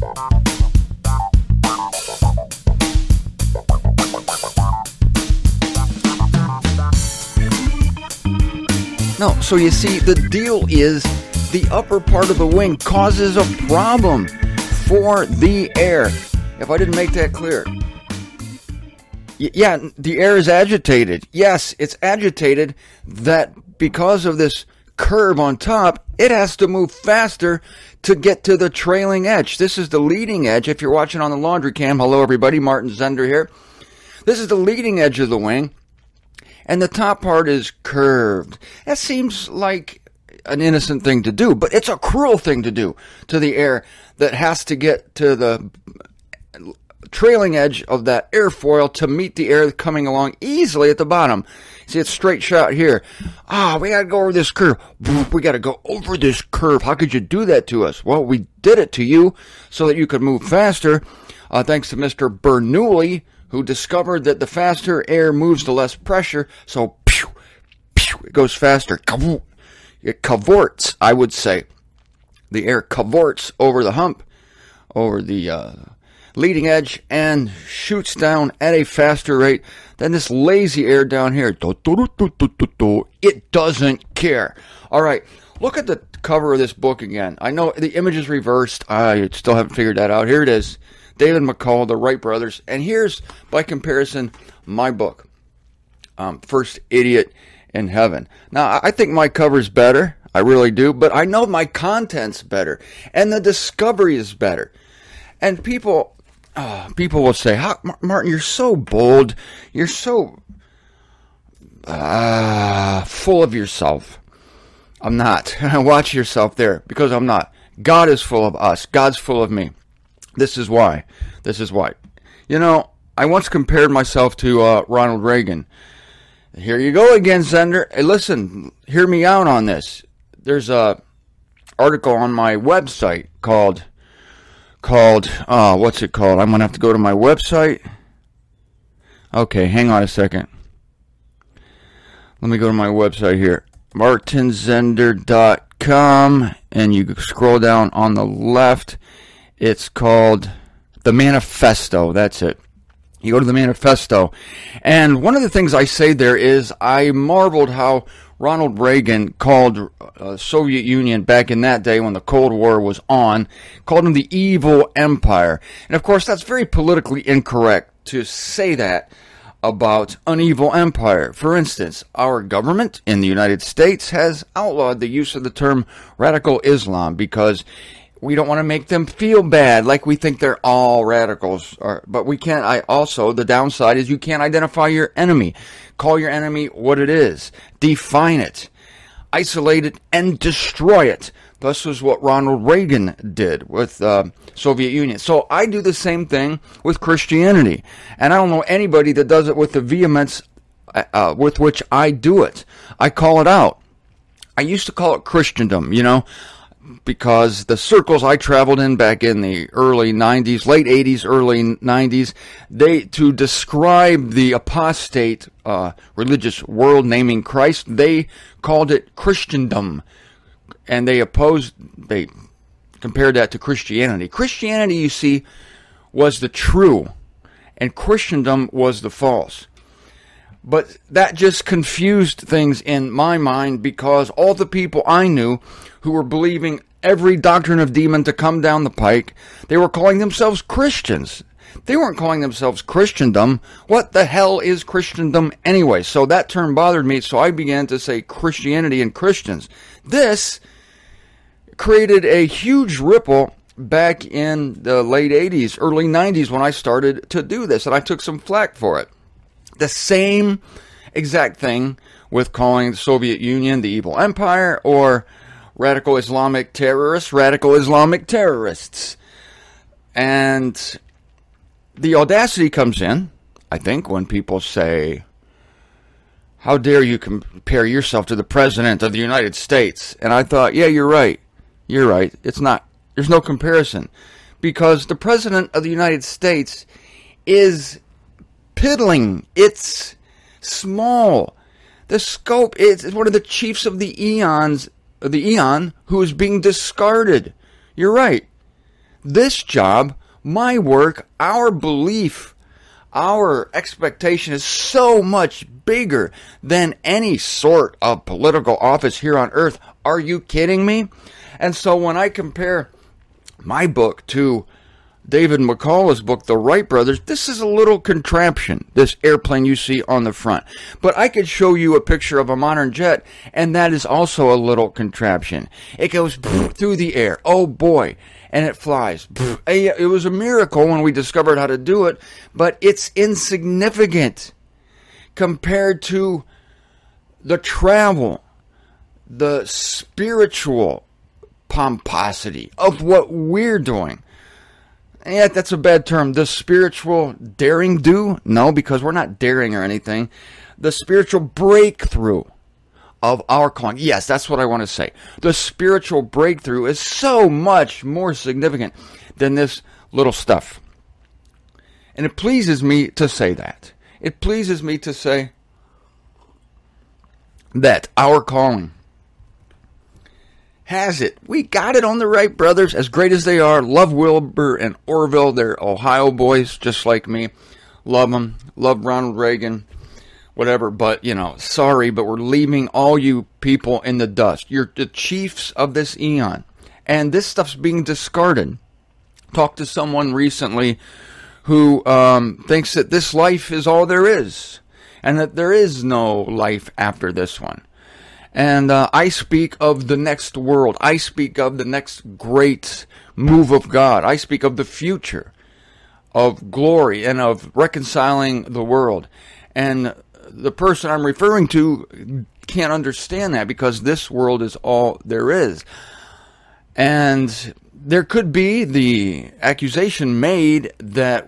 No, so you see, the deal is the upper part of the wing causes a problem for the air. If I didn't make that clear. Yeah, the air is agitated. Yes, it's agitated that because of this curve on top, it has to move faster to get to the trailing edge. This is the leading edge. If you're watching on the laundry cam, hello everybody, Martin Zender here. This is the leading edge of the wing. And the top part is curved. That seems like an innocent thing to do, but it's a cruel thing to do to the air that has to get to the trailing edge of that airfoil to meet the air coming along easily at the bottom. See, it's straight shot here. We got to go over this curve. We got to go over this curve. How could you do that to us? Well, we did it to you so that you could move faster, thanks to Mr. Bernoulli, who discovered that the faster air moves, the less pressure, so pew, pew, it goes faster. It cavorts, I would say. The air cavorts over the hump, over the leading edge, and shoots down at a faster rate than this lazy air down here. It doesn't care. All right, look at the cover of this book again. I know the image is reversed. I still haven't figured that out. Here it is. David McCall, the Wright brothers. And here's, by comparison, my book, First Idiot in Heaven. Now, I think my cover's better. I really do. But I know my content's better. And the discovery is better. And people will say, Martin, you're so bold. You're so full of yourself. I'm not. Watch yourself there, because I'm not. God is full of us. God's full of me. This is why. You know, I once compared myself to Ronald Reagan. Here you go again, Zender. Hey, listen, hear me out on this. There's a article on my website called what's it called? I'm going to have to go to my website. Okay, hang on a second. Let me go to my website here. martinzender.com, and you scroll down on the left. It's called The Manifesto. That's it. You go to The Manifesto. And one of the things I say there is I marveled how Ronald Reagan called Soviet Union back in that day when the Cold War was on, called them the evil empire. And of course, that's very politically incorrect to say that about an evil empire. For instance, our government in the United States has outlawed the use of the term radical Islam because we don't want to make them feel bad, like we think they're all radicals. But we can't. The downside is you can't identify your enemy. Call your enemy what it is. Define it. Isolate it and destroy it. This is what Ronald Reagan did with Soviet Union. So I do the same thing with Christianity. And I don't know anybody that does it with the vehemence with which I do it. I call it out. I used to call it Christendom, because the circles I traveled in back in the early 90s, late 80s, early 90s, to describe the apostate religious world naming Christ, they called it Christendom. And they compared that to Christianity. Christianity, you see, was the true, and Christendom was the false. But that just confused things in my mind, because all the people I knew who were believing every doctrine of demon to come down the pike, they were calling themselves Christians. They weren't calling themselves Christendom. What the hell is Christendom anyway? So that term bothered me, so I began to say Christianity and Christians. This created a huge ripple back in the late 80s, early 90s when I started to do this, and I took some flack for it. The same exact thing with calling the Soviet Union the evil empire or radical Islamic terrorists. And the audacity comes in, I think, when people say, how dare you compare yourself to the President of the United States? And I thought, yeah, you're right. It's not. There's no comparison. Because the President of the United States is piddling. It's small. The scope is one of the chiefs of the eon who is being discarded. You're right. this job, my work, our belief, our expectation is so much bigger than any sort of political office here on earth. Are you kidding me? And so when I compare my book to David McCullough's book, The Wright Brothers, this is a little contraption, this airplane you see on the front. But I could show you a picture of a modern jet, and that is also a little contraption. It goes through the air. Oh boy. And it flies. It was a miracle when we discovered how to do it, but it's insignificant compared to the travel, the spiritual pomposity of what we're doing. Yeah, that's a bad term. The spiritual daring do? No, because we're not daring or anything. The spiritual breakthrough of our calling. Yes, that's what I want to say. The spiritual breakthrough is so much more significant than this little stuff. And it pleases me to say that. It pleases me to say that our calling has it. We got it on the Wright brothers, as great as they are. Love Wilbur and Orville. They're Ohio boys, just like me. Love them. Love Ronald Reagan. Whatever, but, sorry, but we're leaving all you people in the dust. You're the chiefs of this eon. And this stuff's being discarded. Talked to someone recently who thinks that this life is all there is. And that there is no life after this one. And I speak of the next world. I speak of the next great move of God. I speak of the future of glory and of reconciling the world. And the person I'm referring to can't understand that because this world is all there is. And there could be the accusation made that,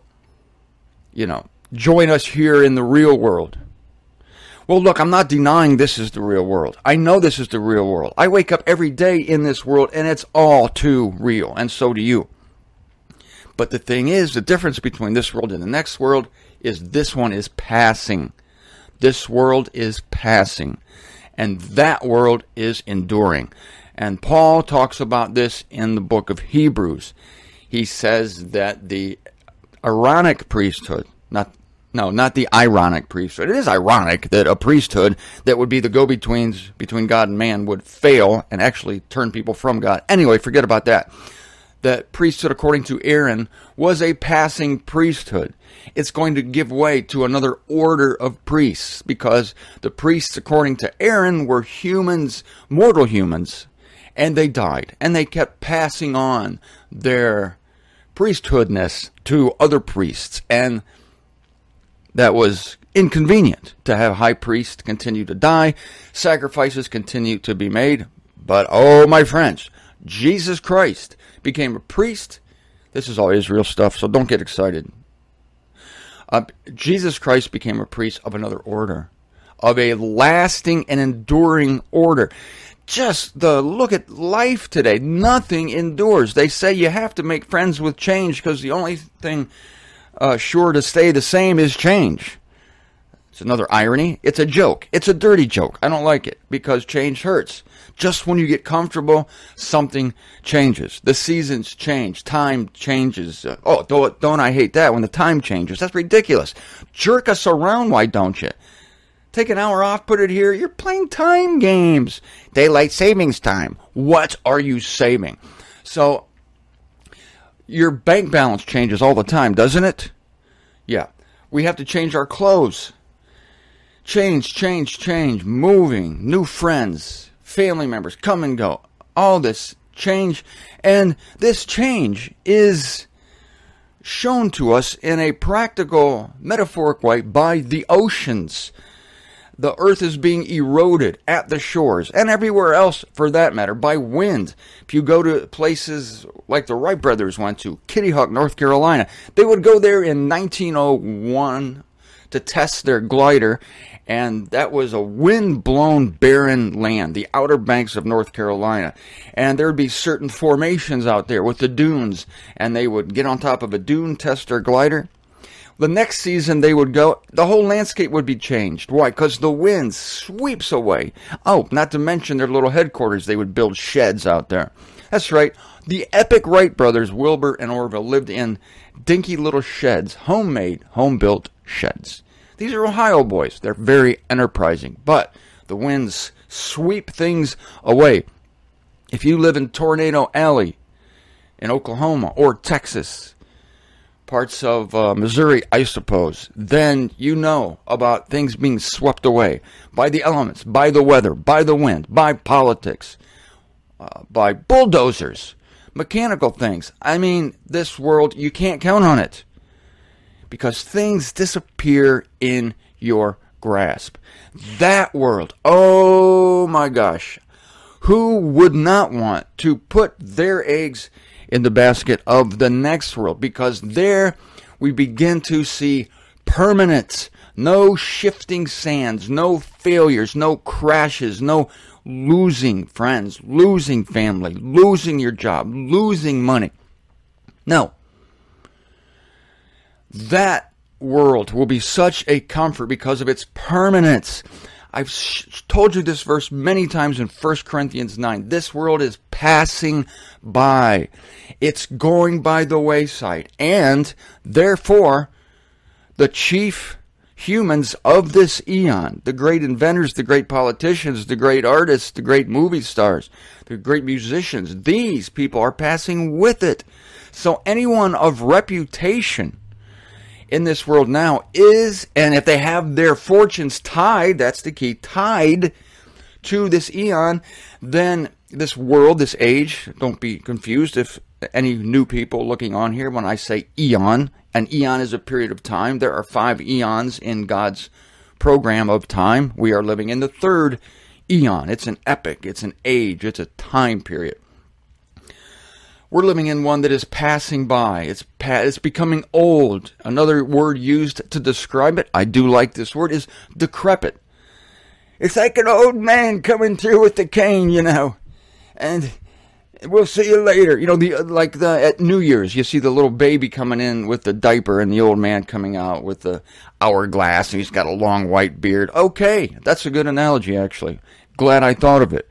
join us here in the real world. Well, look, I'm not denying this is the real world. I know this is the real world. I wake up every day in this world, and it's all too real, and so do you. But the thing is, the difference between this world and the next world is this one is passing. This world is passing, and that world is enduring. And Paul talks about this in the book of Hebrews. He says that the Aaronic priesthood, not the ironic priesthood. It is ironic that a priesthood that would be the go-betweens between God and man would fail and actually turn people from God. Anyway, forget about that. That priesthood, according to Aaron, was a passing priesthood. It's going to give way to another order of priests because the priests, according to Aaron, were humans, mortal humans, and they died. And they kept passing on their priesthoodness to other priests. And that was inconvenient to have high priests continue to die, sacrifices continue to be made. But, oh, my friends, Jesus Christ became a priest. This is all Israel stuff, so don't get excited. Jesus Christ became a priest of another order, of a lasting and enduring order. Just the look at life today. Nothing endures. They say you have to make friends with change because the only thing sure to stay the same is change. It's another irony. It's a joke. It's a dirty joke. I don't like it because change hurts. Just when you get comfortable, something changes. The seasons change. Time changes. Don't I hate that when the time changes. That's ridiculous. Jerk us around, why don't you? Take an hour off, put it here. You're playing time games. Daylight savings time. What are you saving? So, your bank balance changes all the time, doesn't it? Yeah. We have to change our clothes. Change. Moving. New friends. Family members come and go. All this change. And this change is shown to us in a practical, metaphoric way by the oceans. The earth is being eroded at the shores and everywhere else for that matter by wind. If you go to places like the Wright brothers went to, Kitty Hawk, North Carolina, they would go there in 1901 to test their glider, and that was a wind-blown barren land, the Outer Banks of North Carolina. And there would be certain formations out there with the dunes, and they would get on top of a dune, test their glider. The next season they would go, the whole landscape would be changed. Why? Because the wind sweeps away. Oh, not to mention their little headquarters. They would build sheds out there. That's right. The epic Wright brothers, Wilbur and Orville, lived in dinky little sheds, homemade, home-built sheds. These are Ohio boys. They're very enterprising, but the winds sweep things away. If you live in Tornado Alley in Oklahoma or Texas, parts of Missouri, I suppose, then you know about things being swept away by the elements, by the weather, by the wind, by politics, by bulldozers, mechanical things. I mean, this world, you can't count on it because things disappear in your grasp. That world, oh my gosh, who would not want to put their eggs in the basket of the next world? Because there we begin to see permanence, no shifting sands, no failures, no crashes, no losing friends, losing family, losing your job, losing money. No. That world will be such a comfort because of its permanence. I've told you this verse many times in 1 Corinthians 9. This world is passing by. It's going by the wayside. And therefore, the chief humans of this eon, the great inventors, the great politicians, the great artists, the great movie stars, the great musicians, these people are passing with it. So anyone of reputation in this world now is, and if they have their fortunes tied, that's the key, tied to this eon, then this world, this age, don't be confused if any new people looking on here when I say eon. An eon is a period of time. There are 5 eons in God's program of time. We are living in the 3rd eon. It's an epoch. It's an age. It's a time period. We're living in one that is passing by. It's becoming old. Another word used to describe it, I do like this word, is decrepit. It's like an old man coming through with the cane, and we'll see you later. At New Year's, you see the little baby coming in with the diaper and the old man coming out with the hourglass, and he's got a long white beard. Okay, that's a good analogy, actually. Glad I thought of it.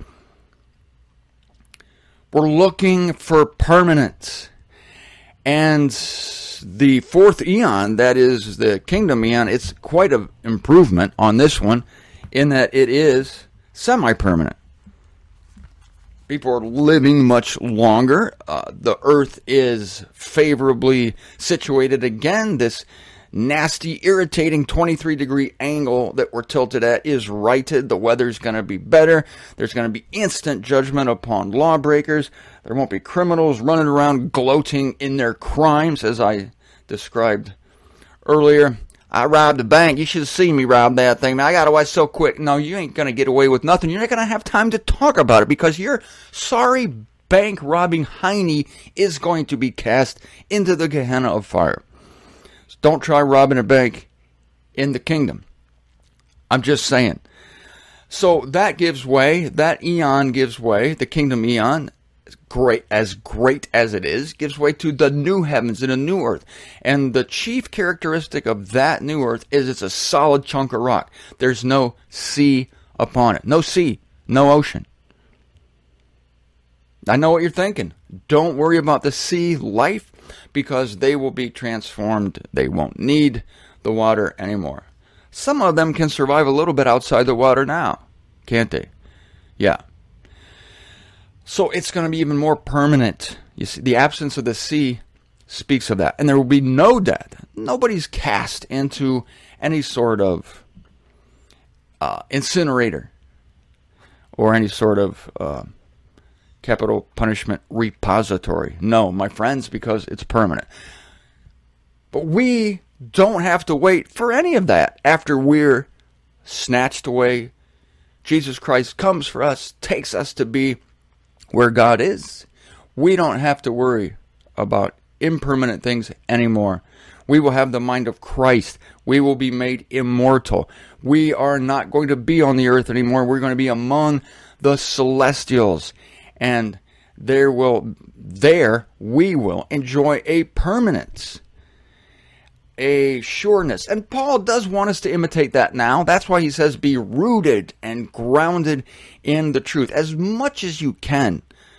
We're looking for permanence. And the 4th eon, that is the kingdom eon, it's quite an improvement on this one in that it is semi-permanent. People are living much longer. The earth is favorably situated again. This nasty, irritating 23-degree angle that we're tilted at is righted. The weather's going to be better. There's going to be instant judgment upon lawbreakers. There won't be criminals running around gloating in their crimes, as I described earlier. I robbed a bank. You should have seen me rob that thing. Man, I got away so quick. No, you ain't going to get away with nothing. You're not going to have time to talk about it because your sorry bank robbing hiney is going to be cast into the Gehenna of fire. So don't try robbing a bank in the kingdom. I'm just saying. So that gives way. That eon gives way. The kingdom eon, great as it is, gives way to the new heavens and a new earth. And the chief characteristic of that new earth is it's a solid chunk of rock. There's no sea upon it. No sea, no ocean. I know what you're thinking. Don't worry about the sea life because they will be transformed. They won't need the water anymore. Some of them can survive a little bit outside the water now, can't they? Yeah. So it's going to be even more permanent. You see, the absence of the sea speaks of that. And there will be no death. Nobody's cast into any sort of incinerator or any sort of capital punishment repository. No, my friends, because it's permanent. But we don't have to wait for any of that after we're snatched away. Jesus Christ comes for us, takes us to be where God is. We don't have to worry about impermanent things anymore. We will have the mind of Christ. We will be made immortal. We are not going to be on the earth anymore. We're going to be among the celestials. And there we will enjoy a permanence, a sureness. And Paul does want us to imitate that now. That's why he says be rooted and grounded in the truth as much as you can.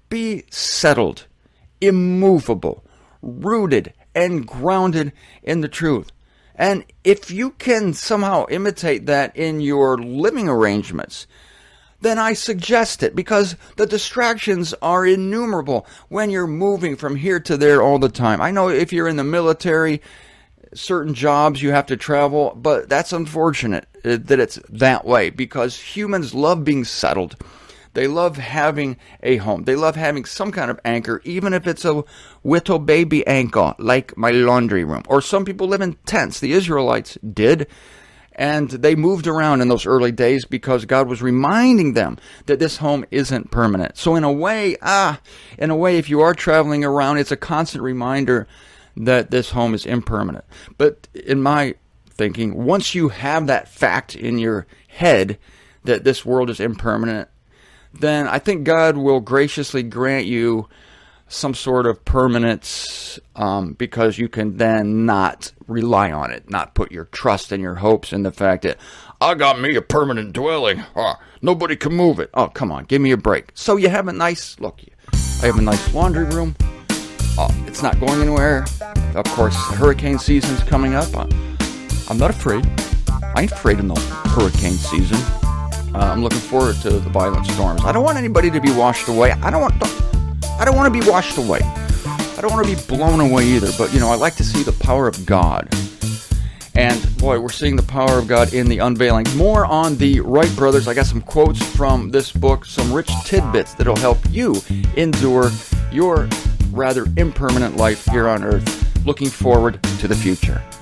Be settled, immovable, rooted, and grounded in the truth. And if you can somehow imitate that in your living arrangements, then I suggest it, because the distractions are innumerable when you're moving from here to there all the time. I know if you're in the military, certain jobs you have to travel, but that's unfortunate that it's that way, because humans love being settled. They love having a home. They love having some kind of anchor, even if it's a little baby anchor, like my laundry room. Or some people live in tents. The Israelites did. And they moved around in those early days because God was reminding them that this home isn't permanent. So in a way, if you are traveling around, it's a constant reminder that this home is impermanent. But in my thinking, once you have that fact in your head that this world is impermanent, then I think God will graciously grant you some sort of permanence, because you can then not rely on it, not put your trust and your hopes in the fact that, I got me a permanent dwelling. Nobody can move it. Oh, come on, give me a break. So you have a nice, look, I have a nice laundry room. It's not going anywhere. Of course, hurricane season's coming up. I'm not afraid. I ain't afraid of no hurricane season. I'm looking forward to the violent storms. I don't want anybody to be washed away. I don't want to be washed away. I don't want to be blown away either. But, I like to see the power of God. And, boy, we're seeing the power of God in the unveiling. More on the Wright brothers. I got some quotes from this book, some rich tidbits that'll help you endure your rather impermanent life here on earth. Looking forward to the future.